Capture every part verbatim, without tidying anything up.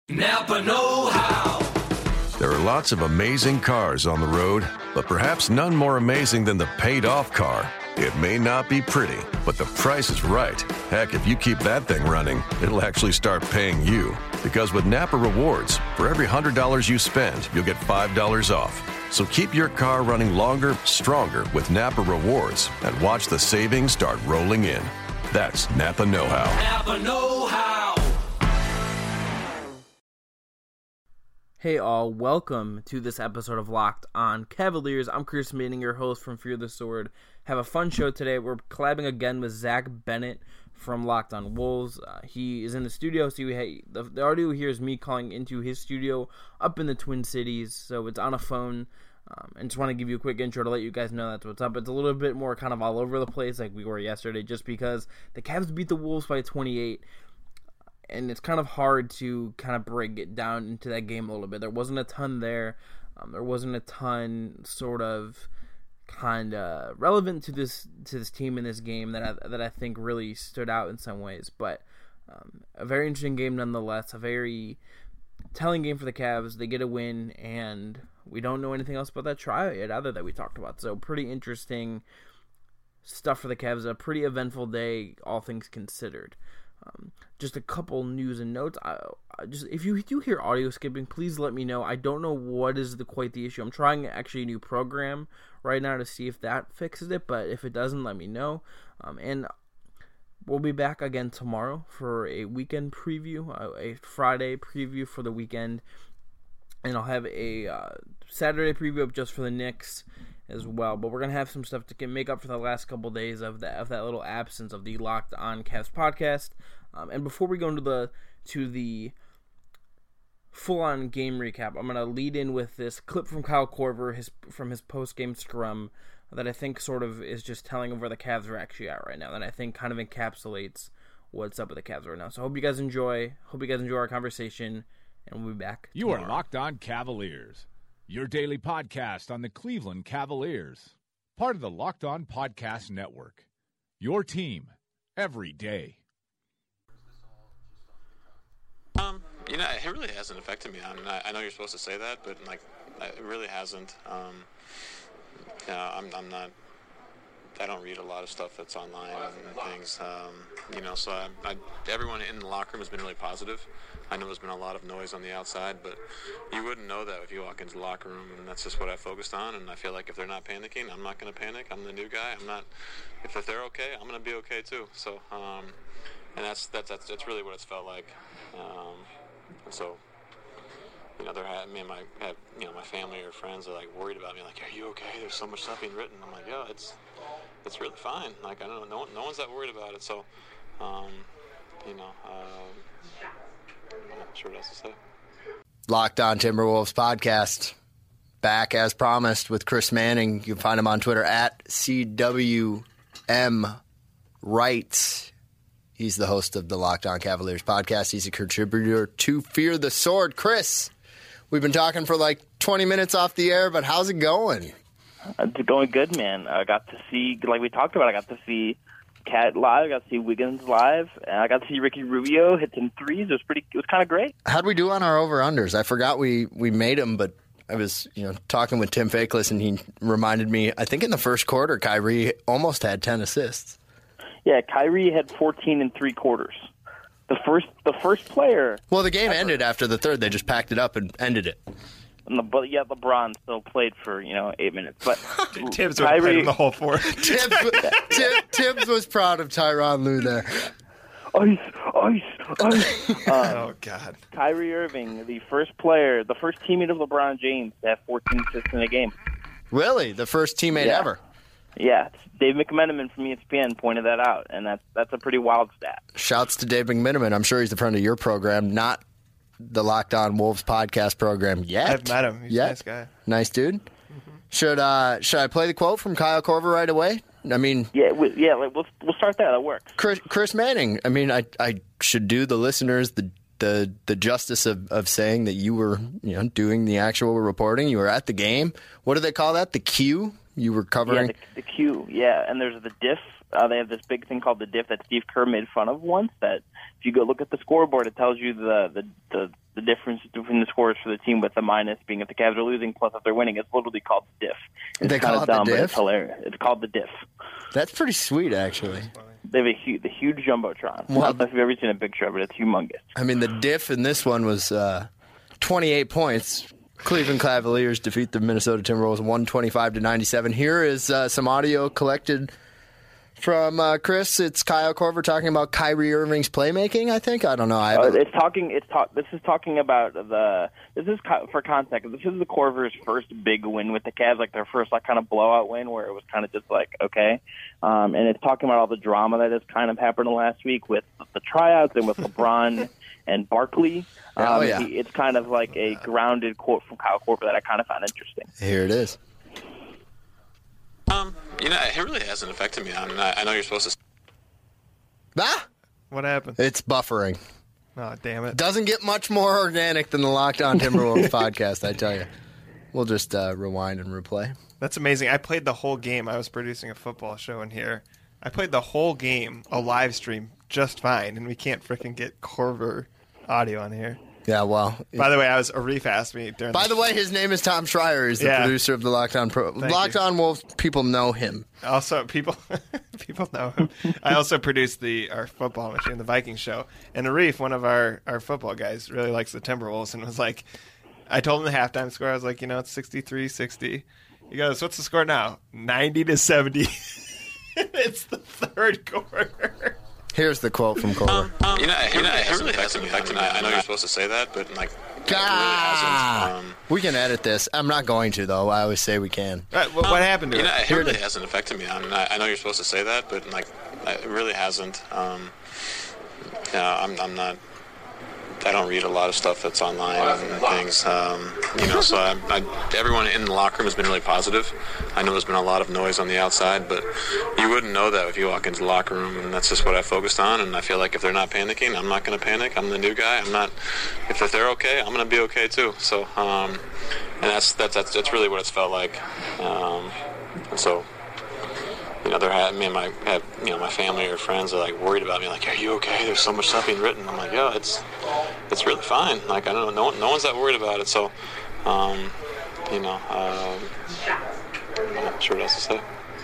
Napa know-how. There are lots of amazing cars on the road, but perhaps none more amazing than the paid-off car. It may not be pretty, but the price is right. Heck, if you keep that thing running, it'll actually start paying you. Because with Napa Rewards, for every one hundred dollars you spend, you'll get five dollars off. So keep your car running longer, stronger with Napa Rewards and watch the savings start rolling in. That's Napa know-how. Napa know-how. Hey all, welcome to this episode of Locked On Cavaliers. I'm Chris Manning, your host from Fear the Sword. Have a fun show today. We're collabing again with Zach Bennett from Locked On Wolves. Uh, he is in the studio, so we the, the audio here is me calling into his studio up in the Twin Cities, so it's on a phone. Um, and just want to give you a quick intro to let you guys know that's what's up. It's a little bit more kind of all over the place like we were yesterday, just because the Cavs beat the Wolves by twenty-eight. And it's kind of hard to kind of break it down into that game a little bit. There wasn't a ton there. Um, there wasn't a ton sort of kind of relevant to this to this team in this game that I, that I think really stood out in some ways. But um, a very interesting game nonetheless. A very telling game for the Cavs. They get a win, and we don't know anything else about that triad either that we talked about. So pretty interesting stuff for the Cavs. A pretty eventful day, all things considered. Um, just a couple news and notes. I, I just if you do hear audio skipping, please let me know. I don't know what is the quite the issue. I'm trying actually a new program right now to see if that fixes it, but if it doesn't, let me know. Um, and we'll be back again tomorrow for a weekend preview, uh, a Friday preview for the weekend, and I'll have a uh, Saturday preview up just for the Knicks as well. But we're gonna have some stuff to get, make up for the last couple days of that of that little absence of the Locked On Cavs podcast. Um, and before we go into the to the full on game recap, I'm gonna lead in with this clip from Kyle Korver, his from his post game scrum, that I think sort of is just telling of where the Cavs are actually at right now. That I think kind of encapsulates what's up with the Cavs right now. So I hope you guys enjoy. Hope you guys enjoy our conversation, and we'll be back You tomorrow. are Locked On Cavaliers, your daily podcast on the Cleveland Cavaliers. Part of the Locked On Podcast Network. Your team every day. Um, you know, it really hasn't affected me. I mean, I, I know you're supposed to say that, but like, it really hasn't. Um, you know, I'm, I'm not. I don't read a lot of stuff that's online and things. Um, you know, so I, I, everyone in the locker room has been really positive. I know there's been a lot of noise on the outside, but you wouldn't know that if you walk into the locker room, and that's just what I focused on. And I feel like if they're not panicking, I'm not going to panic. I'm the new guy. I'm not. If, if they're okay, I'm going to be okay too. So, um, and that's that's that's that's really what it's felt like. Um, and so, you know, they're had me and my have, you know my family or friends are like worried about me, like, are you okay? There's so much stuff being written. I'm like, yeah, it's it's really fine. Like, I don't know, no one, no one's that worried about it. So, um, you know, uh, I'm not sure what else to say. Locked On Timberwolves podcast, back as promised with Chris Manning. You can find him on Twitter at C W M Wright. He's the host of the Locked On Cavaliers podcast. He's a contributor to Fear the Sword. Chris, we've been talking for like twenty minutes off the air, but how's it going? It's going good, man. I got to see, like we talked about, I got to see Cat live, I got to see Wiggins live, and I got to see Ricky Rubio hit some threes. It was pretty. It was kind of great. How'd we do on our over-unders? I forgot we, we made them, but I was you know talking with Tim Fakeless, and he reminded me, I think in the first quarter, Kyrie almost had ten assists. Yeah, Kyrie had fourteen in three quarters. The first, the first player. Well, the game ever. ended after the third. They just packed it up and ended it. And the, but yeah, LeBron still played for you know eight minutes. But Tibbs Kyrie, played the whole fourth. Tibbs, Tibbs, Tibbs was proud of Tyronn Lue there. Ice, ice, ice. Um, Oh God! Kyrie Irving, the first player, the first teammate of LeBron James to have fourteen assists in a game. Really, the first teammate Yeah. ever. Yeah, Dave McMenamin from E S P N pointed that out, and that's that's a pretty wild stat. Shouts to Dave McMenamin. I'm sure he's a friend of your program, not the Locked On Wolves podcast program yet. I've met him. He's yet. a nice guy. Nice dude. Mm-hmm. Should uh, should I play the quote from Kyle Korver right away? I mean, Yeah, we, yeah, like, we'll we'll start there. That works. Chris, Chris Manning. I mean, I I should do the listeners the the the justice of, of saying that you were you know doing the actual reporting. You were at the game. What do they call that? The Q. You were covering. Yeah, the, the Q. Yeah, and there's the diff. Uh, they have this big thing called the diff that Steve Kerr made fun of once. That if you go look at the scoreboard, it tells you the the, the, the difference between the scores for the team with the minus being if the Cavs are losing plus if they're winning. It's literally called the diff. It's They kind call of it the dumb, but diff? it's hilarious. It's called the diff. That's pretty sweet, actually. They have a huge, the huge jumbotron. Well, I don't know if you've ever seen a picture of it. It's humongous. I mean, the diff in this one was uh, twenty-eight points. Cleveland Cavaliers defeat the Minnesota Timberwolves one twenty-five to ninety-seven. Here is uh, some audio collected from uh, Chris. It's Kyle Korver talking about Kyrie Irving's playmaking, I think. I don't know. I Uh, haven't- it's talking. It's talk. This is talking about the. This is co- for context. This is the Corvers' first big win with the Cavs, like their first like kind of blowout win, where it was kind of just like okay. Um, and it's talking about all the drama that has kind of happened last week with the tryouts and with LeBron and Barkley. Um, Oh, yeah. he- it's kind of like a grounded quote from Kyle Korver that I kind of found interesting. Here it is. Um, you know, it really hasn't affected me. I mean, I, I know you're supposed to. Ah! What happened? It's buffering. Oh, damn it. Doesn't get much more organic than the Locked On Timberwolves podcast, I tell you. We'll just uh, rewind and replay. That's amazing. I played the whole game. I was producing a football show in here. I played the whole game, a live stream, just fine, and we can't freaking get Korver audio on here. Yeah, well. By the way, I was Arif asked me during. By the way, his name is Tom Schreier. He's the Yeah. producer of the Locked On Pro. Thank Locked you. On Wolves, people know him. Also, people people know him. I also produced the our football machine, the Vikings show, and Arif, one of our, our football guys, really likes the Timberwolves, and was like, I told him the halftime score. I was like, you know, it's sixty-three sixty. He goes, what's the score now? ninety to seventy. It's the third quarter. Here's the quote from Korver. Um, you know, it, you know, it really hasn't affected me. I, I know you're supposed to say that, but like, it really Ah! hasn't. Um, We can edit this. I'm not going to, though. I always say we can. Right, what, what happened to you know, it? it Here it really is. hasn't affected me. I mean, I, I know you're supposed to say that, but like, it really hasn't. Um, you know, I'm, I'm not. I don't read a lot of stuff that's online and things, um, you know. So I, I, everyone in the locker room has been really positive. I know there's been a lot of noise on the outside, but you wouldn't know that if you walk into the locker room. And that's just what I focused on. And I feel like if they're not panicking, I'm not going to panic. I'm the new guy. I'm not. If, if they're okay, I'm going to be okay too. So, um, and that's that's that's that's really what it's felt like. Um, and so. You know, they're had me and my had, you know my family or friends are like worried about me. Like, are you okay? There's so much stuff being written. I'm like, yeah, it's it's really fine. Like, I don't know, no one, no one's that worried about it. So, um, you know, um, I'm not sure what else to say.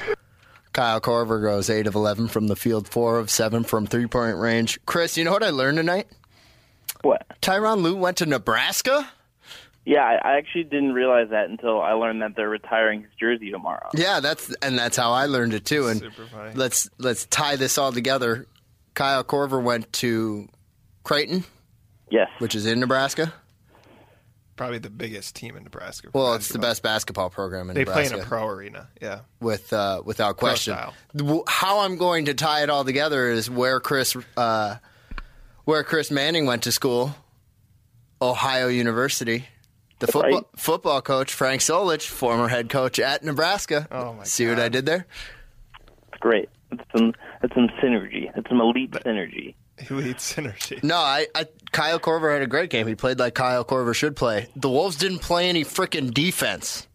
Kyle Korver goes eight of eleven from the field, four of seven from three-point range. Chris, you know what I learned tonight? What? Tyronn Lue went to Nebraska? Yeah, I, I actually didn't realize that until I learned that they're retiring his jersey tomorrow. Yeah, that's and that's how I learned it too. And Super funny. let's let's tie this all together. Kyle Korver went to Creighton, Yes. which is in Nebraska. Probably the biggest team in Nebraska. for Well, it's the basketball. best basketball program in They play Nebraska. in a pro arena. Yeah. with uh, without Pro question. style. W- How I'm going to tie it all together is where Chris uh, where Chris Manning went to school, Ohio University. The football Right. football coach Frank Solich, former head coach at Nebraska. Oh, my See what God. I did there? It's great. It's some, it's some synergy. It's some elite synergy. Who eats synergy? No, I, I Kyle Korver had a great game. He played like Kyle Korver should play. The Wolves didn't play any freaking defense.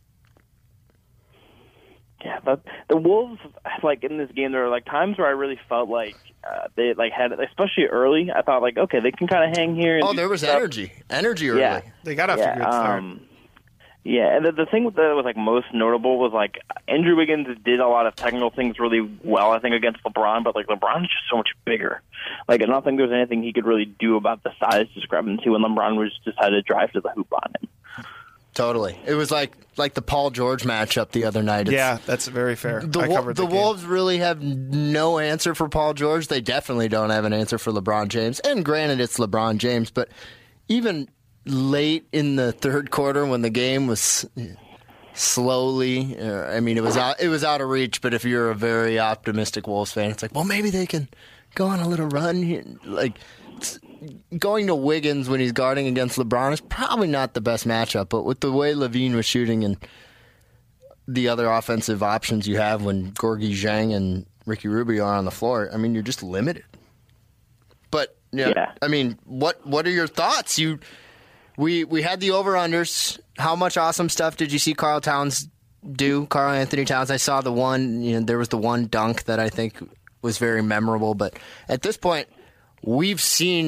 Yeah, but the Wolves, like in this game, there were like times where I really felt like uh, they like had, especially early. I thought like, okay, they can kind of hang here. And Oh, do there was stuff. energy, energy early. Yeah, They got off yeah, to a good start. um, yeah, and the, the thing that was like most notable was like Andrew Wiggins did a lot of technical things really well, I think, against LeBron. But like LeBron is just so much bigger. Like I don't think there's anything he could really do about the size discrepancy when LeBron was decided to drive to the hoop on him. Totally. It was like like the Paul George matchup the other night. It's, Yeah, that's very fair. The, I Wo- covered the, the, game. Wolves really have no answer for Paul George. They definitely don't have an answer for LeBron James. And granted, it's LeBron James, but even late in the third quarter when the game was slowly, uh, I mean, it was out, it was out of reach. But if you're a very optimistic Wolves fan, it's like, well, maybe they can go on a little run here. Like it's- going to Wiggins when he's guarding against LeBron is probably not the best matchup. But with the way Levine was shooting and the other offensive options you have when Gorgie Zhang and Ricky Rubio are on the floor, I mean, you're just limited. But you know, Yeah. I mean, what what are your thoughts? You we we had the over unders. How much awesome stuff did you see Karl Towns do? Karl Anthony Towns. I saw the one. You know, there was the one dunk that I think was very memorable. But at this point, we've seen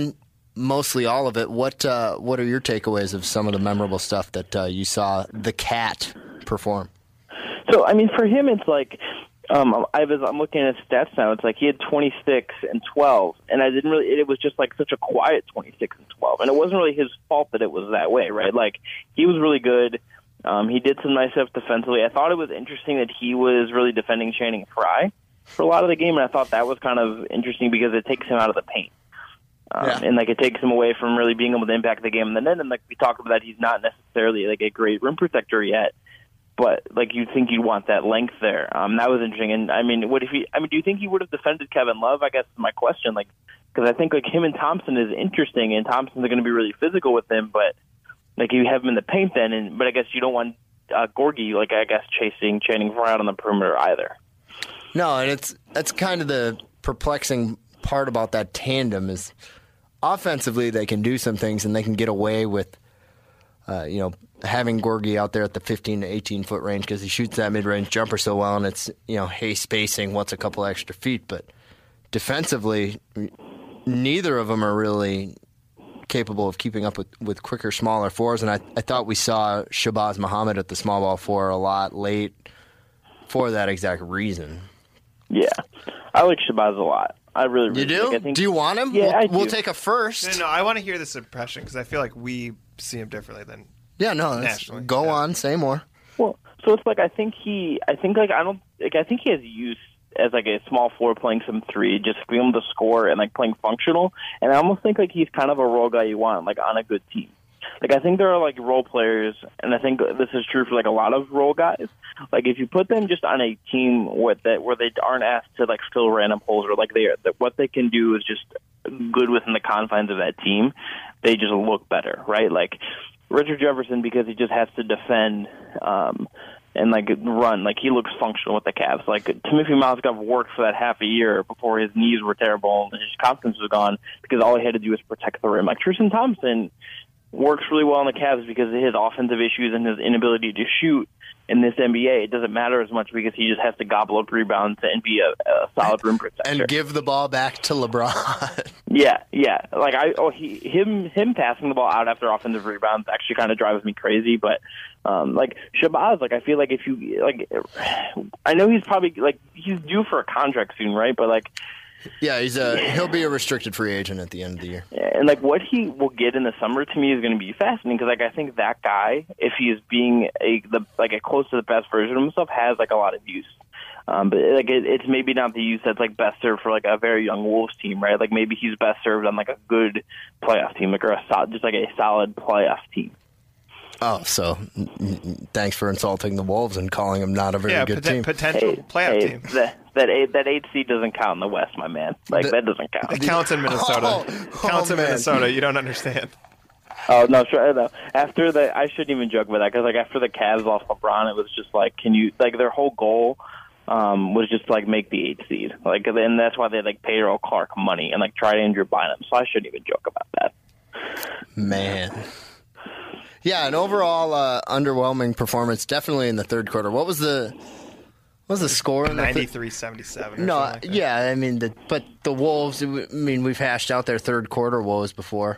mostly all of it. What uh, what are your takeaways of some of the memorable stuff that uh, you saw the Cat perform? So, I mean, for him, it's like um, I was. I'm looking at his stats now. It's like he had twenty-six and twelve, and I didn't really. It was just like such a quiet twenty-six and twelve, and it wasn't really his fault that it was that way, right? Like he was really good. Um, he did some nice stuff defensively. I thought it was interesting that he was really defending Channing Frye for a lot of the game, and I thought that was kind of interesting because it takes him out of the paint. Um, Yeah. And like it takes him away from really being able to impact the game in the net. And like we talked about that, he's not necessarily like a great rim protector yet, but like you'd think you'd want that length there. Um, that was interesting. And I mean, what if he? I mean, do you think he would have defended Kevin Love? I guess is my question. Like, because I think like him and Thompson is interesting, and Thompson's going to be really physical with him, but like you have him in the paint then. And but I guess you don't want uh, Gorgie like I guess chasing Channing Frye out on the perimeter either. No, and it's that's kind of the perplexing part about that tandem is. Offensively, they can do some things, and they can get away with, uh, you know, having Gorgie out there at the fifteen to eighteen foot range because he shoots that mid range jumper so well, and it's you know, hey, spacing, what's a couple extra feet? But defensively, neither of them are really capable of keeping up with, with quicker, smaller fours. And I, I thought we saw Shabazz Muhammad at the small ball four a lot late for that exact reason. Yeah, I like Shabazz a lot. I really, really You do? Like, I think, do you want him? Yeah, we'll, I we'll do. take a first. No, no, I want to hear this impression because I feel like we see him differently than. Yeah, no, that's, Nationally, go yeah. on, say more. Well, so it's like I think he, I think like I don't, like I think he has use as like a small four playing some three, just being able to score and like playing functional. And I almost think like he's kind of a role guy you want like on a good team. Like I think there are like role players, and I think this is true for like a lot of role guys. Like if you put them just on a team with that where they aren't asked to like fill random holes, or like they are, that what they can do is just good within the confines of that team, they just look better, right? Like Richard Jefferson, because he just has to defend um, and like run, like he looks functional with the Cavs. Like Timothy Mozgov worked for that half a year before his knees were terrible and his confidence was gone because all he had to do was protect the rim. Like Tristan Thompson works really well in the Cavs because of his offensive issues and his inability to shoot. In this N B A, it doesn't matter as much because he just has to gobble up rebounds and be a, a solid rim protector And give the ball back to LeBron. Yeah, yeah. Like I, oh, he, him, him passing the ball out after offensive rebounds actually kind of drives me crazy. But um, like Shabazz, like I feel like if you like, I know he's probably like he's due for a contract soon, right? But like. Yeah, he's a he'll be a restricted free agent at the end of the year. And like what he will get in the summer to me is going to be fascinating because like I think that guy, if he is being a the like a close to the best version of himself, has like a lot of use. Um, but like it, it's maybe not the use that's like best served for like a very young Wolves team, right? Like maybe he's best served on like a good playoff team, like or a solid, just like a solid playoff team. Oh, so thanks for insulting the Wolves and calling them not a very Yeah, good pot- team. potential Hey, playoff hey, team. That that eight that eight seed doesn't count in the West, my man. Like The- that doesn't count. It counts in Minnesota. Oh, counts oh, in man. Minnesota. You don't understand. Oh no, sure, no. After the, I shouldn't even joke about that because like after the Cavs lost LeBron, it was just like, can you like their whole goal um, was just to, like make the eight seed, like, and that's why they like paid Earl Clark money and like tried Andrew Bynum. So I shouldn't even joke about that. Man. Yeah, an overall uh, underwhelming performance, definitely in the third quarter. What was the what was the score in the thir- ninety-three seventy-seven. No, like that. yeah, I mean, the, but the Wolves. I mean, we've hashed out their third quarter woes before.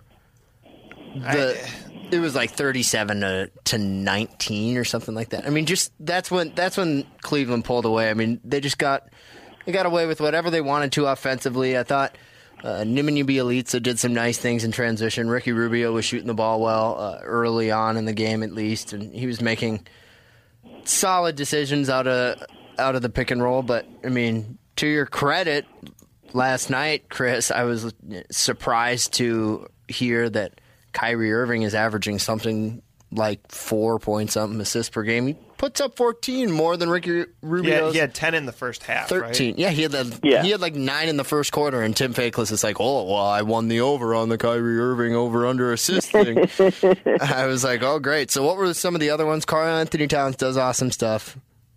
The it was like thirty-seven to, to nineteen or something like that. I mean, just that's when that's when Cleveland pulled away. I mean, they just got they got away with whatever they wanted to offensively. I thought uh, Nemanja Bjelica did some nice things in transition. Ricky Rubio was shooting the ball well uh, early on in the game, at least, and he was making solid decisions out of out of the pick and roll. But I mean, to your credit, last night, Chris, I was surprised to hear that Kyrie Irving is averaging something like four point something assists per game. He puts up fourteen, more than Ricky He had, Rubio's he had ten in the first half. thirteen. Right? Yeah, he had that. Yeah. He had like nine in the first quarter, and Tim Fakeless is like, "Oh, well, I won the over on the Kyrie Irving over under assist thing." I was like, "Oh, great." So, what were some of the other ones? Karl Anthony Towns does awesome stuff.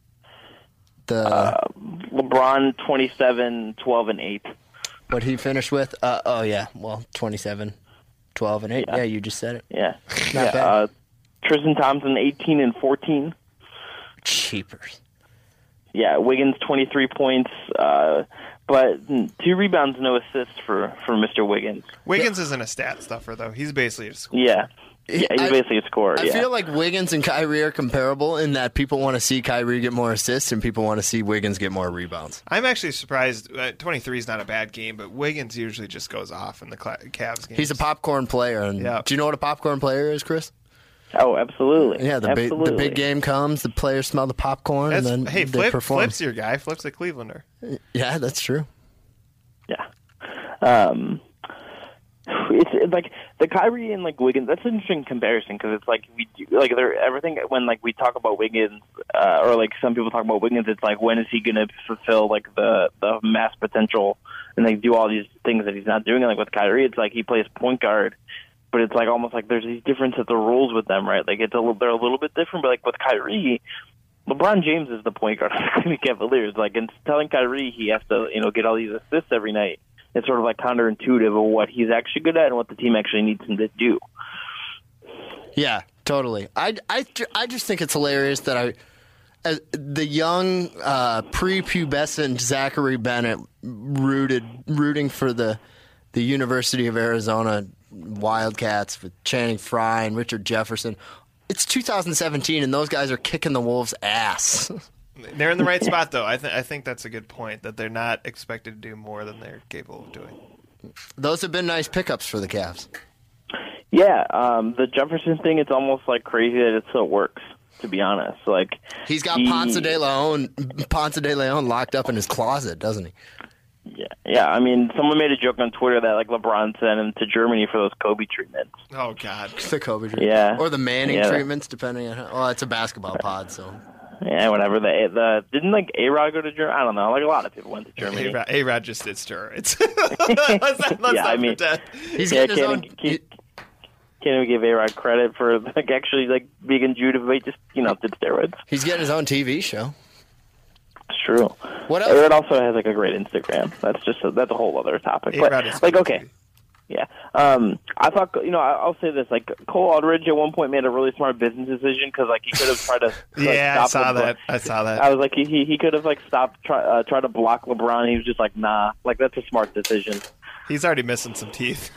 The Uh, LeBron twenty-seven, twelve, and eight. what he finished with? Uh, oh yeah, well, twenty-seven, twelve, and eight. Yeah, Yeah. you just said it. Yeah, Not yeah. bad. Uh, Tristan Thompson eighteen and fourteen. Cheapers. Yeah, Wiggins twenty-three points. Uh, but two rebounds, no assists for, for Mister Wiggins. Wiggins isn't a stat stuffer, though. He's basically a scorer. Yeah. Yeah, he's I, basically a scorer. I yeah. feel like Wiggins and Kyrie are comparable in that people want to see Kyrie get more assists and people want to see Wiggins get more rebounds. I'm actually surprised. Uh, twenty-three is not a bad game, but Wiggins usually just goes off in the Cavs games. He's a popcorn player. And Yeah. do you know what a popcorn player is, Chris? Oh, absolutely. Yeah, the big, absolutely. the big game comes, the players smell the popcorn, That's, and then hey, they Flip, perform. Flip's your guy. Flip's a Clevelander. Yeah, that's true. Yeah. Um, it's, it's like the Kyrie and like Wiggins. That's an interesting comparison because it's like we do, like they're everything when like we talk about Wiggins uh, or like some people talk about Wiggins. It's like when is he going to fulfill like the the mass potential and like do all these things that he's not doing? And like with Kyrie, it's like he plays point guard, but it's like almost like there's these different sets of rules with them, right? Like it's a little, they're a little bit different. But like with Kyrie, LeBron James is the point guard of the Cleveland Cavaliers. Like, and telling Kyrie he has to, you know, get all these assists every night, it's sort of like counterintuitive of what he's actually good at and what the team actually needs him to do. Yeah, totally. I, I, ju- I just think it's hilarious that I, as the young uh, prepubescent Zachary Bennett rooted rooting for the the University of Arizona Wildcats with Channing Frye and Richard Jefferson. It's two thousand seventeen, and those guys are kicking the Wolves' ass. They're in the right spot, though. I, th- I think that's a good point, that they're not expected to do more than they're capable of doing. Those have been nice pickups for the Cavs. Yeah, um, the Jefferson thing, it's almost like crazy that it still works, to be honest. Like He's got he, Ponce de Leon, Ponce de Leon locked up in his closet, doesn't he? Yeah, yeah. I mean, someone made a joke on Twitter that like LeBron sent him to Germany for those Kobe treatments. Oh, God. The Kobe treatment. Yeah. Or the Manning Yeah. treatments, depending on how. Well, it's a basketball pod, so. Yeah, whatever. The the didn't like A-Rod go to Germany? I don't know. Like a lot of people went to Germany. A-Rod, A-Rod just did steroids. let's not, let's Yeah, not I mean- pretend. He's Yeah, getting his can't, own. can't, can't even give A-Rod credit for like actually like being in Judah, but he just you know did steroids. He's getting his own T V show. It's true. What else? A-Rod also has like a great Instagram. That's just a, that's a whole other topic. A-Rod But is like good, okay. too. Yeah. Um, I thought, you know, I- I'll say this, like, Cole Aldridge at one point made a really smart business decision because, like, he could have tried to like, Yeah, I stop saw LeBron. that. I saw that. I was like, he he, he could have, like, stopped, try, uh, try to block LeBron. He was just like, nah. Like, that's a smart decision. He's already missing some teeth.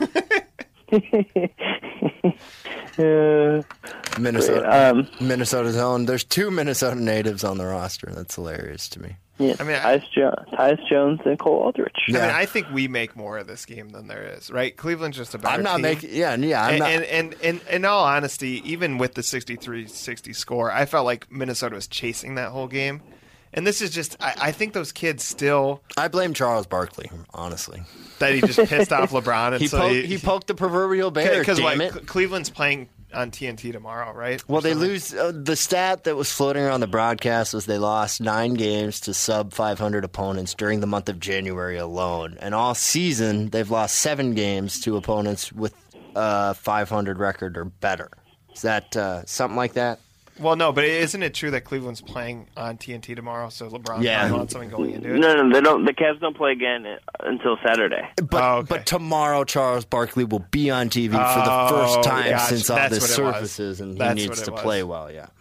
uh, Minnesota. um, Minnesota's own. There's two Minnesota natives on the roster. That's hilarious to me. yeah, I mean, I- Tyus, jo- Tyus Jones and Cole Aldridge. I mean, Yeah. I think we make more of this game than there is, right? Cleveland's just a better I'm not team. making. Yeah, yeah. I'm and, not. and, and, and in all honesty, even with the sixty-three sixty score, I felt like Minnesota was chasing that whole game. And this is just, I, I think those kids still, I blame Charles Barkley, honestly. that he just pissed off LeBron. And He, so poked, he, he poked the proverbial bear. Because Damn what, it. Cle- Cleveland's playing on T N T tomorrow, right? Well, Or they something? lose. Uh, the stat that was floating around the broadcast was they lost nine games to sub five hundred opponents during the month of January alone. And all season, they've lost seven games to opponents with a five hundred record or better. Is that uh, something like that? Well, no, but isn't it true that Cleveland's playing on T N T tomorrow? So LeBron Yeah. might want something going into it. No, no, they don't. The Cavs don't play again until Saturday. But, Oh, okay. but tomorrow, Charles Barkley will be on T V for the Oh, first time gosh, since all that's this what it was. surfaces, and he That's needs what it to was. play well. Yeah.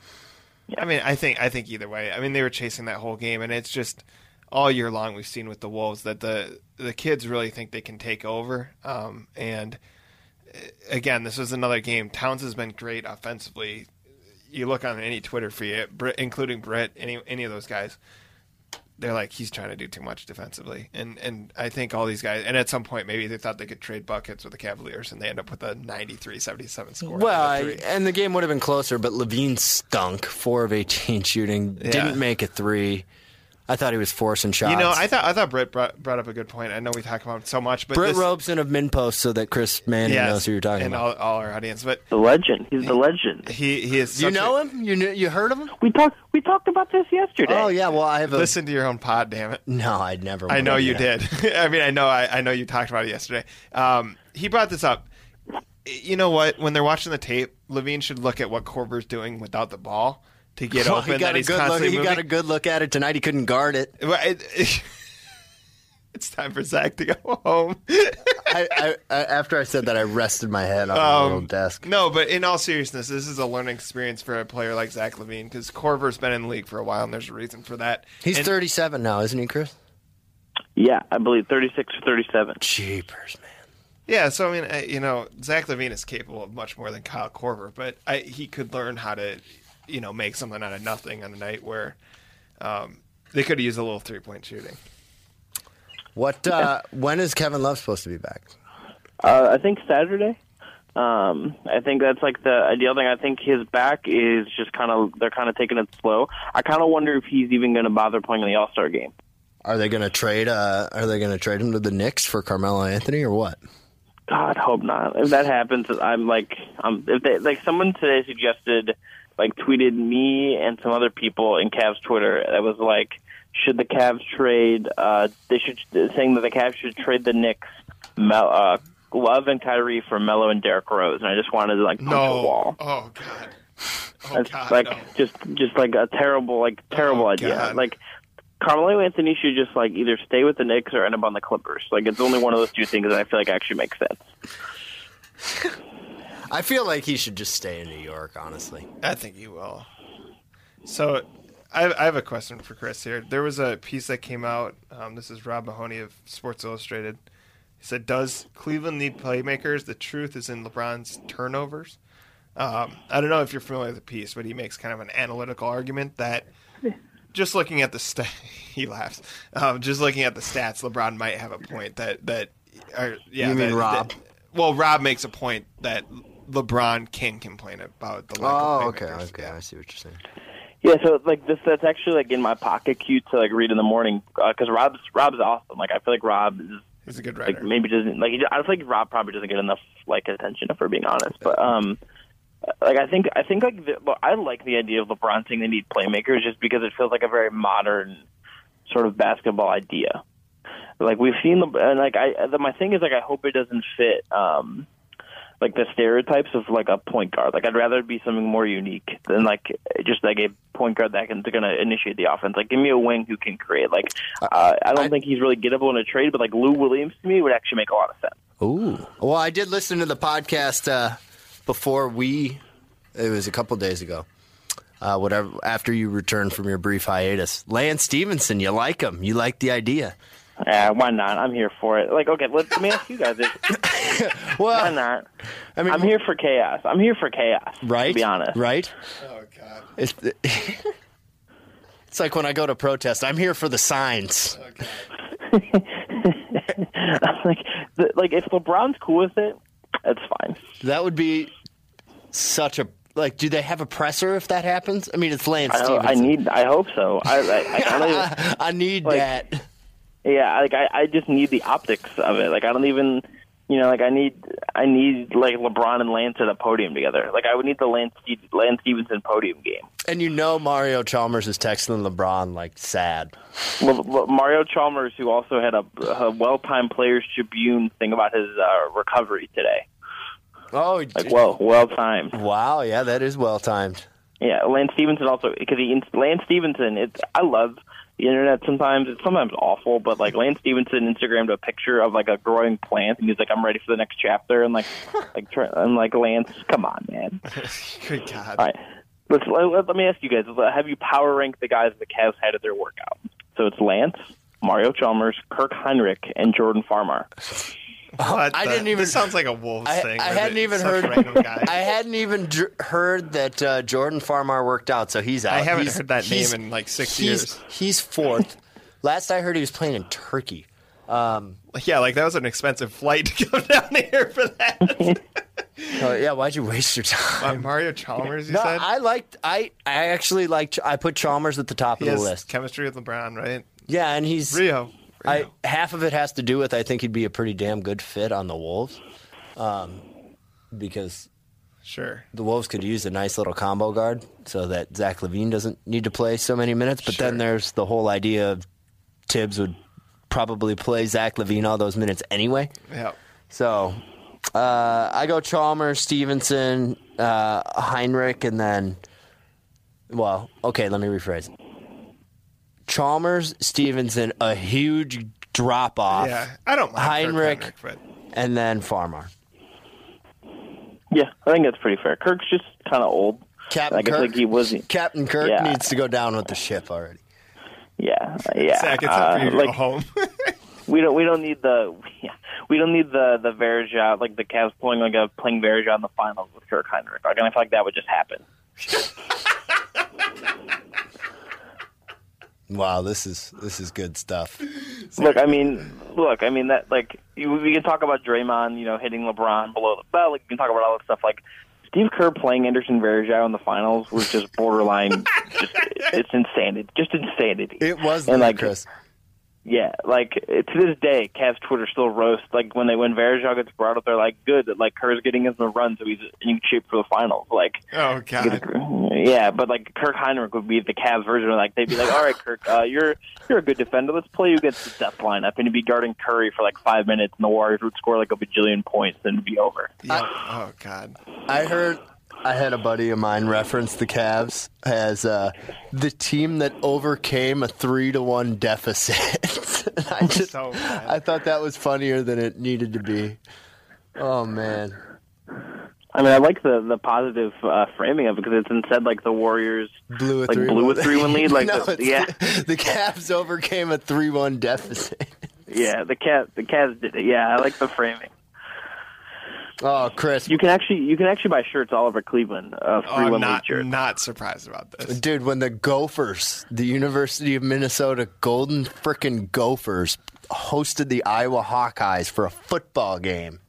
I mean, I think I think either way. I mean, they were chasing that whole game, and it's just all year long we've seen with the Wolves that the the kids really think they can take over. Um, and uh, again, this was another game. Towns has been great offensively. You look on any Twitter feed, Brit- including Britt, any any of those guys, they're like, he's trying to do too much defensively. And and I think all these guys, and at some point maybe they thought they could trade buckets with the Cavaliers, and they end up with a ninety-three seventy-seven score. Well, out I, of three. and the game would have been closer, but Levine stunk. Four of eighteen shooting. Yeah. Didn't make a three. I thought he was forcing shots. You know, I thought I thought Britt brought, brought up a good point. I know we talk about it so much, but Britt this, Robeson of Minpost so that Chris Manning yes, knows who you're talking and about. all, all our audience. But The legend. He's the legend. he he is. you such know a, him? You knew, you heard of him? We talked. We talked about this yesterday. Oh yeah. Well, I have a. Listen to your own pod, damn it. No, I'd never. I know would, you yeah. did. I mean, I know I, I know you talked about it yesterday. Um, he brought this up. You know what? When they're watching the tape, Levine should look at what Korver's doing without the ball to get Oh, open. he got that a he's good look. constantly He moving. got a good look at it tonight. He couldn't guard it. Well, it- It's time for Zach to go home. I, I, I, after I said that, I rested my head on the Um, little desk. No, but in all seriousness, this is a learning experience for a player like Zach Levine because Korver's been in the league for a while, and there's a reason for that. He's And- thirty-seven now, isn't he, Chris? Yeah, I believe thirty-six or thirty-seven. Jeepers, man. Yeah, so I mean, I, you know, Zach LaVine is capable of much more than Kyle Korver, but I, he could learn how to, you know, make something out of nothing on a night where um, they could have used a little three-point shooting. What? Uh, when is Kevin Love supposed to be back? Uh, I think Saturday. Um, I think that's like the ideal thing. I think his back is just kind of, they're kind of taking it slow. I kind of wonder if he's even going to bother playing in the All-Star game. Are they going to trade? Uh, are they going to trade him to the Knicks for Carmelo Anthony or what? God, hope not. If that happens, I'm like, um, if they like, someone today suggested, like, tweeted me and some other people in Cavs Twitter that was like, should the Cavs trade? Uh, they should saying that the Cavs should trade the Knicks, Mel, uh, Love and Kyrie for Melo and Derrick Rose, and I just wanted to like punch no. a wall. Oh God. Oh That's God. like no. just just like a terrible like terrible Oh, idea. God. Like Carmelo Anthony should just like either stay with the Knicks or end up on the Clippers. Like it's only one of those two things that I feel like actually makes sense. I feel like he should just stay in New York, honestly. I think he will. So, I, I have a question for Chris here. There was a piece that came out. Um, this is Rob Mahoney of Sports Illustrated. He said, "Does Cleveland need playmakers? The truth is in LeBron's turnovers." Um, I don't know if you're familiar with the piece, but he makes kind of an analytical argument that just looking at the st- he laughs. Um, just looking at the stats, LeBron might have a point that that. Or, yeah, You mean that- Rob? that- well, Rob makes a point that LeBron can complain about the lack Oh, of okay, playmakers. okay. I see what you're saying. Yeah, so like this, that's actually like in my pocket cue to like read in the morning because uh, Rob's Rob's awesome. Like I feel like Rob is He's a good writer. like maybe doesn't like he, I feel like Rob probably doesn't get enough like attention if we're being honest. But um, like I think I think like the, well, I like the idea of LeBron saying they need playmakers just because it feels like a very modern sort of basketball idea. Like we've seen the and like I the, my thing is like I hope it doesn't fit um like the stereotypes of like a point guard. Like I'd rather it be something more unique than like just like a point guard that can going to initiate the offense. Like give me a wing who can create. Like uh, I don't I, think he's really gettable in a trade, but like Lou Williams to me would actually make a lot of sense. Ooh. Well, I did listen to the podcast uh, before we. It was a couple days ago. Uh, whatever. After you returned from your brief hiatus, Lance Stevenson, you like him? You like the idea? Yeah, why not? I'm here for it. Like, okay, let, let me ask you guys. It, Well, why not? I mean, I'm here for chaos. I'm here for chaos. right? To be honest. Right? Oh God. It's, it's like when I go to protest. I'm here for the signs. I'm like, the, like if LeBron's cool with it, that's fine. That would be such a like. Do they have a presser if that happens? I mean, it's Lance I, Stevenson. I need. I hope so. I I, I, I don't even, I need like- that. Yeah, like I, I just need the optics of it. Like I don't even, you know, like I need, I need like LeBron and Lance at a podium together. Like I would need the Lance, Lance Stevenson podium game. And you know, Mario Chalmers is texting LeBron like sad. Le- Le- Mario Chalmers, who also had a, a well-timed Players Tribune thing about his uh, recovery today. Oh, Like well, well-timed. wow, yeah, that is well timed. Yeah, Lance Stevenson also because he Lance Stevenson. It's I love the internet sometimes. It's sometimes awful, but like Lance Stevenson Instagrammed a picture of like a growing plant, and he's like, "I'm ready for the next chapter." And like, like I'm like Lance, come on, man. Good God. All right, let's let, let me ask you guys: have you power ranked the guys the Cavs had at their workout? So it's Lance, Mario Chalmers, Kirk Heinrich, and Jordan Farmar. What I the- didn't even- This sounds like a Wolves I, thing. I where hadn't they- even such heard. random guys. I hadn't even dr- heard that uh, Jordan Farmar worked out, so he's out. I haven't He's- heard that he's- name in like six he's, years. He's fourth. Last I heard, he was playing in Turkey. Um, Yeah, like that was an expensive flight to go down here for that. uh, yeah, why'd you waste your Uh, time? Mario Chalmers, you No, said? I liked. I I actually liked. I put Chalmers at the top he of the has list. chemistry with LeBron, right? Yeah, and he's Rio. I half of it has to do with I think he'd be a pretty damn good fit on the Wolves, um, because Sure. the Wolves could use a nice little combo guard so that Zach LaVine doesn't need to play so many minutes. But Sure. then there's the whole idea of Tibbs would probably play Zach LaVine all those minutes anyway. Yeah. So uh, I go Chalmers, Stevenson, uh, Heinrich, and then, well, okay, let me rephrase it. Chalmers, Stevenson, a huge drop off, Yeah. I don't mind Heinrich. Kirk Heinrich, and then Farmar. Yeah, I think that's pretty fair. Kirk's just kind of old. Captain I guess Kirk, like he wasn't. Captain Kirk Yeah. needs to go down with the ship already. Yeah, but yeah. Zach, it's time for uh, you to like, go home. We don't. We don't need the. Yeah, we don't need the the Verja, like the Cavs pulling like a playing Verja in the finals with Kirk Heinrich. Like, and I feel like that would just happen. Wow, this is this is good stuff. Look, I mean, look, I mean that like you, we can talk about Draymond, you know, hitting LeBron below the belt. Like, we can talk about all that stuff. Like Steve Kerr playing Anderson Varejao in the finals was just borderline. just it's insanity, just insanity. It was and ludicrous. Like, yeah, like to this day, Cavs Twitter still roasts like when they when Varejao gets brought up, they're like, good, that like Kerr's getting him the run, so he's in shape for the finals. Like, oh god, yeah, but like Kirk Heinrich would be the Cavs version. Like they'd be like, all right, Kirk, uh, you're you're a good defender. Let's play you against the Steph lineup, and you'd be guarding Curry for like five minutes, and the Warriors would score like a bajillion points, and it'd be over. Yeah. Oh god, I heard. I had a buddy of mine reference the Cavs as uh, the team that overcame a three to one deficit. And I just, so bad. I thought that was funnier than it needed to be. Oh man! I mean, I like the the positive uh, framing of it because it's instead like the Warriors blew a like three blew a three one lead. Like no, the, it's yeah, the, the Cavs overcame a three one deficit. yeah, the Cavs the Cavs did it. Yeah, I like the framing. Oh, Chris, You can actually you can actually buy shirts all over Cleveland. Uh, oh, three I'm one not lead shirts. not surprised about this. dude, when the Gophers, the University of Minnesota Golden frickin' Gophers, hosted the Iowa Hawkeyes for a football game,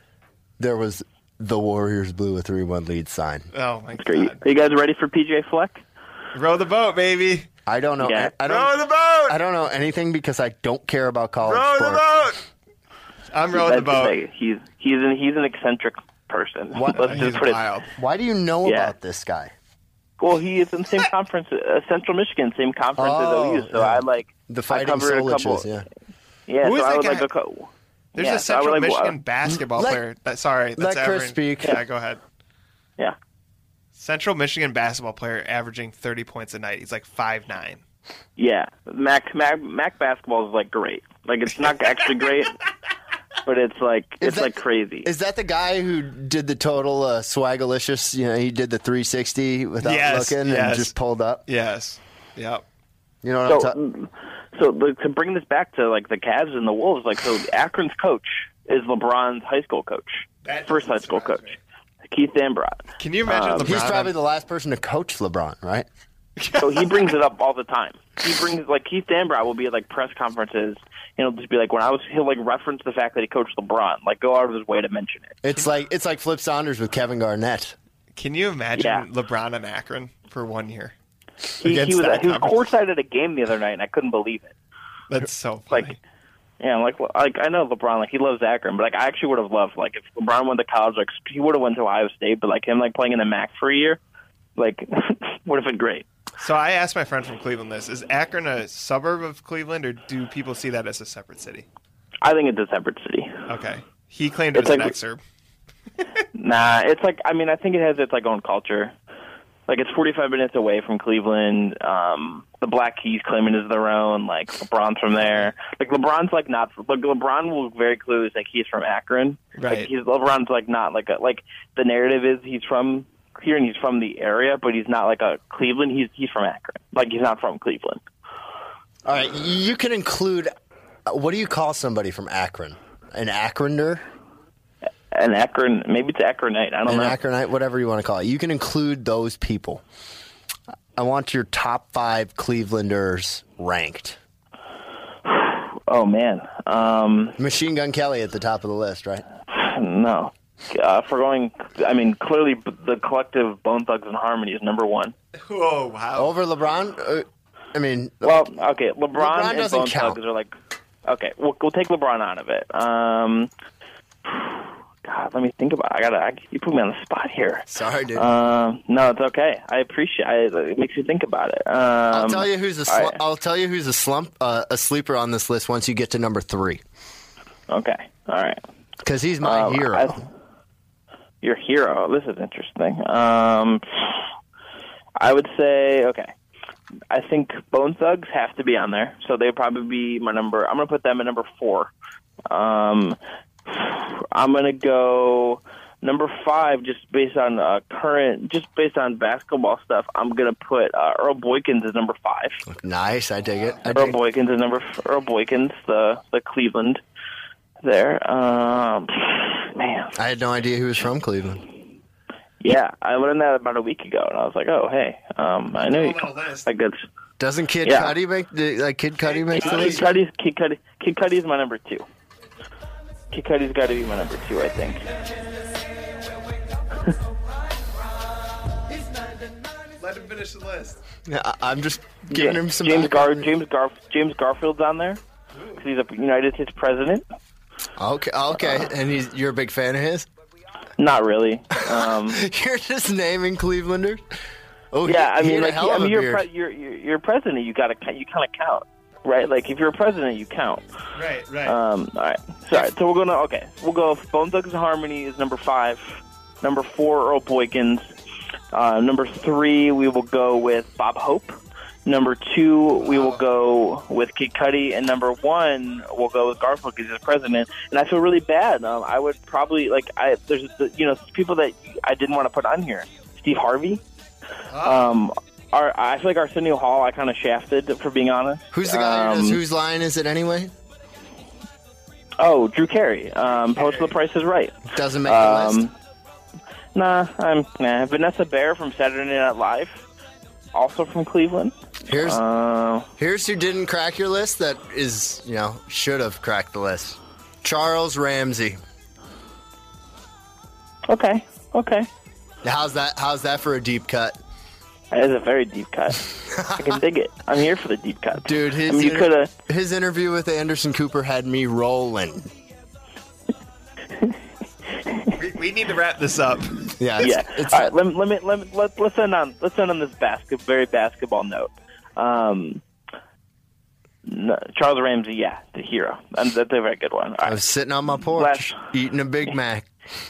there was the Warriors blew a three one lead sign. Oh my Great. god, Are you guys ready for P J Fleck? row the boat, baby. I don't know. Yeah. I don't. Row the boat. I don't know anything because I don't care about college Row the sports. boat. I'm rowing the That's boat. say, He's he's an he's an eccentric person. What? Let's He's just put it. wild. Why do you know Yeah. about this guy? Well, he is in the same conference, uh, Central Michigan, same conference Oh, as O U. So yeah. I like The I Fighting covered a Soliches, couple. yeah. Yeah, Who so is I that would guy? like a co- There's yeah, a so I would Central like, Michigan uh, basketball let- player. That, sorry, that's let Chris averaging- speak. Yeah, go ahead. Yeah. Central Michigan basketball player averaging thirty points a night. He's like five nine. Yeah, Mac Mac Mac basketball is like great. Like it's not actually great, but it's like Is it's that- like crazy. Is that the guy who did the total uh, swagalicious? You know, he did the three sixty without Yes, looking yes. and just pulled up. Yes. Yep. You know what So, I'm talking? so like, to bring this back to like the Cavs and the Wolves, like so Akron's coach is LeBron's high school coach, That first high doesn't school surprise coach, me. Keith Dambrot. Can you imagine Um, LeBron? He's probably the last person to coach LeBron, right? So he brings it up all the time. He brings like Keith Dambrot will be at like press conferences. And he'll just be like, when I was, he'll like reference the fact that he coached LeBron, like go out of his way to mention it. It's like it's like Flip Saunders with Kevin Garnett. Can you imagine Yeah. LeBron in Akron for one year? He, he Against was that he was conference. courtside at a game the other night, and I couldn't believe it. That's so funny. Like, yeah, like like I know LeBron, like he loves Akron, but like I actually would have loved like if LeBron went to college, like he would have went to Ohio State, but like him like playing in the M A C for a year, like would have been great. So I asked my friend from Cleveland this: is Akron a suburb of Cleveland, or do people see that as a separate city? I think it's a separate city. Okay, he claimed it It's was an like- exurb. Nah, it's like I mean I think it has its like own culture. Like it's forty-five minutes away from Cleveland. Um, the Black Keys claim it as their own. Like LeBron's from there. Like LeBron's like not. Like LeBron will very clearly say he's from Akron. Right. Like he's LeBron's like not like a like the narrative is he's from here and he's from the area, but he's not like a Cleveland. He's he's from Akron. Like he's not from Cleveland. All right, you can include. What do you call somebody from Akron? An Akroner? And Akron, maybe it's Akronite. I don't An know. Akronite, whatever you want to call it. You can include those people. I want your top five Clevelanders ranked. Oh man, um, Machine Gun Kelly at the top of the list, right? no. Uh, if we're going, I mean, clearly b- the collective Bone Thugs and Harmony is number one. Whoa! Wow. Over LeBron? Uh, I mean, Well, okay, LeBron, LeBron and doesn't Bone count. Thugs are like, okay, we'll, we'll take LeBron out of it. Um, God, let me think about it. I gotta, I, you put me on the spot here. sorry, dude. Um, no, it's okay. I appreciate it. It makes you think about it. Um, I'll tell you who's a all slu- right. I'll tell you who's a slump uh, a sleeper on this list once you get to number three Okay, all right. because he's my Um, hero. I- your hero. This is interesting. Um, I would say, okay. I think Bone Thugs have to be on there, so they'd probably be my number. I'm gonna put them at number four. Um, I'm gonna go number five, just based on uh, current, just based on basketball stuff, I'm gonna put uh, Earl Boykins as number five. Nice, I dig it. I Earl dig Boykins is number Earl Boykins, the the Cleveland there. Um, man, I had no idea he was from Cleveland. yeah, I learned that about a week ago, and I was like, oh hey, um, I knew you. Like that's Doesn't Kid Yeah. Cudi make the like Kid Cudi makes the Kid list? Cudi's Kid Cudi. Kid Cudi is my number two. Kid Cudi's got to be my number two, I think. Let him finish the list. Yeah, I- I'm just giving him some. James Gar background. James Gar James Garfield's on there because he's a United States president. Okay, okay, and he's you're a big fan of his. Not really. Um, You're just naming Clevelanders. Oh, yeah, he, I he mean, had a like, hell I of a mean, you're, beard. pre- you're you're you're president. You gotta you kind of count, right? Like, if you're a president, you count. Right, right. Um, all right. So, all right. So we're gonna okay. We'll go. Bone Thugs and Harmony is number five. Number four, Earl Boykins. Uh, number three, we will go with Bob Hope. Number two, we will go with Kid Cudi, and number one, we'll go with Garfield because he's the president. And I feel really bad. Um, I would probably like I there's you know people that I didn't want to put on here. Steve Harvey. Um, our I feel like Arsenio Hall I kind of shafted for being honest. Who's the guy who does Um, Whose Line Is It Anyway? Oh, Drew Carey. Um, Post The Price Is Right. Doesn't make the list. Um, nah, I'm nah. Vanessa Bayer from Saturday Night Live, also from Cleveland. Here's Uh, here's who didn't crack your list that is, you know, should have cracked the list. Charles Ramsey. okay, okay. How's that? How's that for a deep cut, That is a very deep cut. I can dig it. I'm here for the deep cut, dude? His I mean, you inter- could have. his interview with Anderson Cooper had me rolling. we, we need to wrap this up. Yeah, it's, Yeah. It's, All right. Let me let me let me let, let's end on let's end on this basket very basketball note. Um, no, Charles Ramsey, yeah, the hero. And that's a very good one. All I right. was sitting on my porch Last- eating a Big Mac.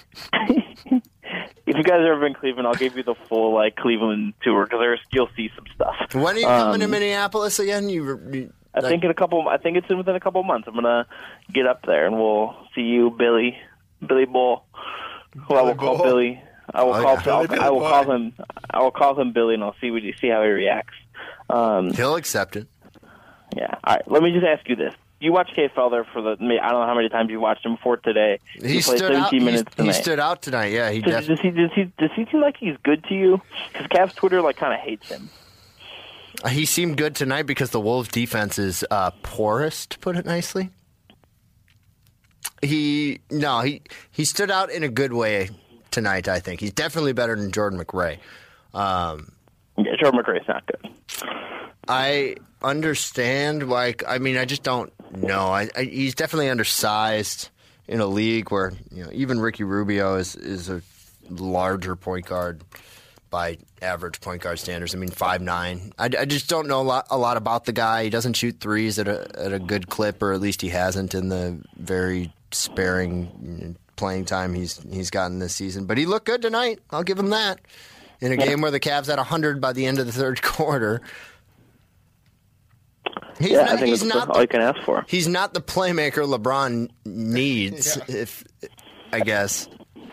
If you guys have ever been in Cleveland, I'll give you the full like Cleveland tour because there's you'll see some stuff. When are you coming to Um, Minneapolis again? You, you I like- think in a couple. I think it's in within a couple of months. I'm gonna get up there and we'll see you, Billy, Billy Bull, who I will call Bull. Billy. I will Oh, call. yeah. I'll, Billy I will Boy. call him. I will call him Billy, and I'll see what you see how he reacts. Um, he'll accept it. yeah. All right. Let me just ask you this: You watched Kay Felder for the? I don't know how many times you watched him before today. He, played stood out. seventeen He, minutes he tonight. stood out tonight. Yeah, he Does, definitely. does he? Does he? Does he seem like he's good to you? Because Cavs Twitter like kind of hates him. He seemed good tonight because the Wolves' defense is uh, porous, to put it nicely. He no, he he stood out in a good way tonight. I think he's definitely better than Jordan McRae. Um, Yeah, Jordan McRae's not good. I understand. Like, I mean, I just don't know. I, I, he's definitely undersized in a league where you know even Ricky Rubio is is a larger point guard by average point guard standards. I mean, five nine. I, I just don't know a lot, a lot about the guy. He doesn't shoot threes at a at a good clip, or at least he hasn't in the very sparing playing time he's he's gotten this season. But he looked good tonight. I'll give him that. In a game where the Cavs had one hundred by the end of the third quarter. He's Yeah, not, I think he's that's not all the, you can ask for. he's not the playmaker LeBron needs, if I guess.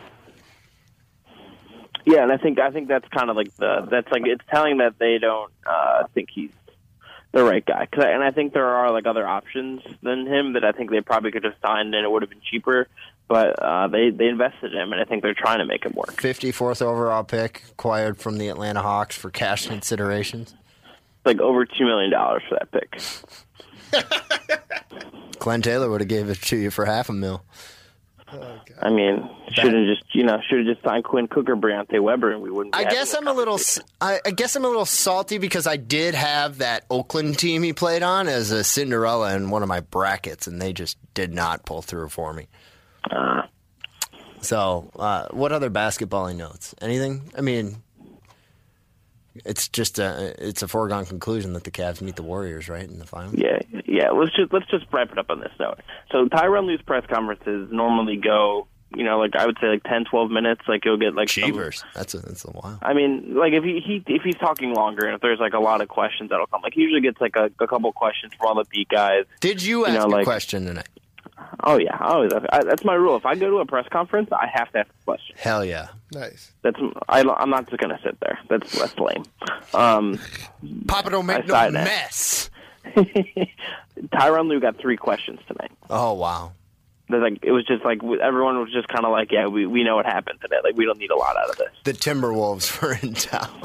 Yeah, and I think I think that's kind of like the that's like it's telling that they don't uh, think he's the right guy. Cause I, and I think there are like other options than him that I think they probably could have signed and it would have been cheaper. But uh, they they invested in him, and I think they're trying to make him work. fifty-fourth overall pick acquired from the Atlanta Hawks for cash considerations. Like over two million dollars for that pick. Glenn Taylor would have gave it to you for half a mil. I mean, should have just you know should have just signed Quinn Cook or Briante Weber, and we wouldn't. Be I having guess this I'm a little. conversation. I, I guess I'm a little salty because I did have that Oakland team he played on as a Cinderella in one of my brackets, and they just did not pull through for me. Uh, So, uh, what other basketballing notes? Anything? I mean, it's just a it's a foregone conclusion that the Cavs meet the Warriors, right, in the final. Yeah, yeah. Let's just let's just wrap it up on this note. So Tyronn Lue's press conferences normally go, you know, like I would say like ten, twelve minutes. Like you'll get like some- Cheapers. That's a that's a while. I mean, like if he, he if he's talking longer and if there's like a lot of questions that'll come, like he usually gets like a, a couple questions from all the beat guys. Did you You ask know, a like- question tonight? Oh yeah, I always have, I, that's my rule. If I go to a press conference, I have to ask a question. Hell yeah. Nice. That's I, I'm not just gonna sit there. That's that's lame. Um, Papa don't make no aside that- mess. Tyronn Lue got three questions tonight. Oh wow. There's like it was just like everyone was just kind of like, yeah, we we know what happened today. Like we don't need a lot out of this. The Timberwolves were in town.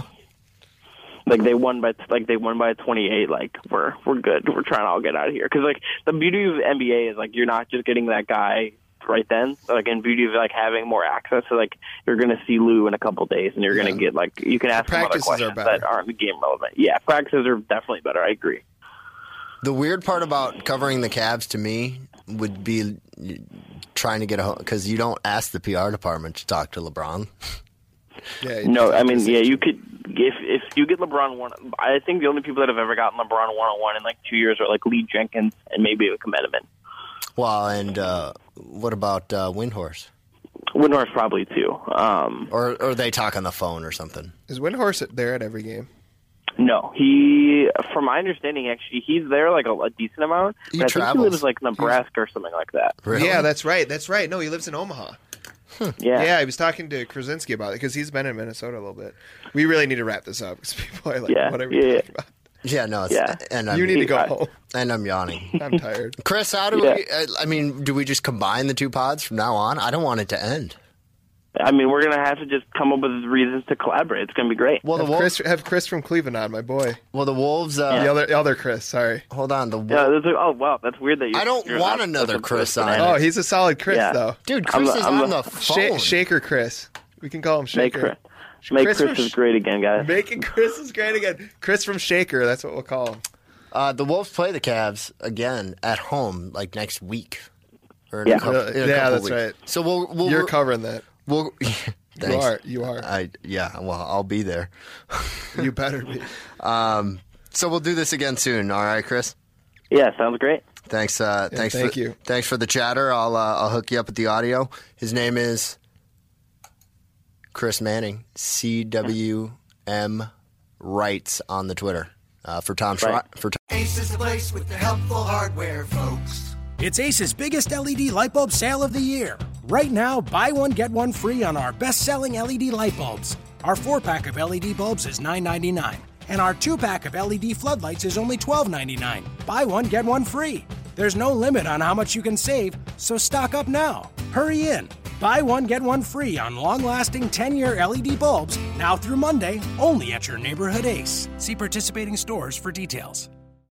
Like they won by like they won by twenty-eight. Like we're we're good. We're trying to all get out of here because like the beauty of the N B A is like you're not just getting that guy right then. Like in beauty of like having more access. So like you're gonna see Lou in a couple days, and you're Yeah. gonna get like you can ask him other Practices are questions better. that aren't game relevant. Yeah, practices are definitely better. I agree. The weird part about covering the Cavs to me would be trying to get a because you don't ask the P R department to talk to LeBron. Yeah. you No, just I have mean, to- yeah, you could if if you get LeBron one. I think the only people that have ever gotten LeBron one on one in like two years are like Lee Jenkins and maybe Kmedeman. Well, and uh, what about uh, Windhorse? Windhorse probably too. Um, Or or they talk on the phone or something. Is Windhorse there at every game? no, he, from my understanding, actually, he's there like a, a decent amount. He but I think travels. he lives like Nebraska or something like that. Really? Yeah, that's right. That's right. No, he lives in Omaha. Yeah. Yeah, I was talking to Krasinski about it because he's been in Minnesota a little bit. We really need to wrap this up because people are like, Yeah, what are we yeah, talking about? Yeah, no, it's, Yeah. and I'm, You need to go I- home. and I'm yawning. I'm tired. Chris, how do Yeah. we? uh, I mean, do we just combine the two pods from now on? I don't want it to end. I mean, we're gonna have to just come up with reasons to collaborate. It's gonna be great. Well, the Have Chris, Wolves. have Chris from Cleveland on, my boy. Well, the Wolves. Uh, The other, other Chris. Sorry. Hold on, the Wolves. Yeah, there's like, oh wow, that's weird that you. I don't you're want not another such a Chris person. on it. Oh, he's a solid Chris Yeah. though. Dude, I'm Chris the- is I'm on the- the Sha- phone. Shaker Chris. We can call him Make Shaker. Chris, make Chris Chris, from is Sh- great again, guys. Making Chris is great again. Chris from Shaker. That's what we'll call him. Uh, the Wolves play the Cavs again at home, like next week. Or in Yeah. a couple, in a Yeah, couple that's weeks. right. So we'll, we'll You're covering that. we'll. You Thanks. are. You are. I yeah. Well, I'll be there. You better be. Um, so we'll do this again soon. All right, Chris. Yeah, sounds great. Thanks. Uh, Yeah, thanks. thank for, you. Thanks for the chatter. I'll uh, I'll hook you up with the audio. His name is Chris Manning. C W M Writes on the Twitter. Uh, for Tom Right. Schra- for Tom- Ace is the place with the helpful hardware, folks. It's Ace's biggest L E D light bulb sale of the year. Right now, buy one, get one free on our best-selling L E D light bulbs. Our four-pack of L E D bulbs is nine ninety-nine, and our two-pack of L E D floodlights is only twelve ninety-nine. Buy one, get one free. There's no limit on how much you can save, so stock up now. Hurry in. Buy one, get one free on long-lasting ten-year L E D bulbs now through Monday, only at your neighborhood Ace. See participating stores for details.